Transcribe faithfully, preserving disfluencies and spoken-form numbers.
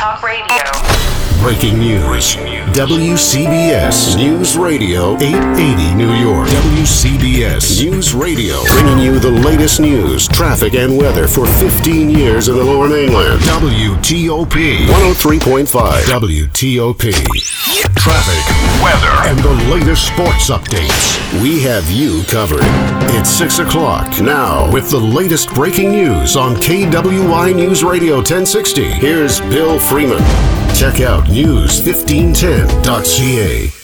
Talk Radio. Breaking news. W C B S News Radio eight eighty New York. W C B S News Radio, bringing you the latest news, traffic, and weather for fifteen years in the Lower Mainland. W T O P one oh three point five. W T O P. Traffic, weather, and the latest sports updates. We have you covered. It's six o'clock now with the latest breaking news on K W I News Radio ten sixty. Here's Bill Freeman. Check out news fifteen ten dot c a.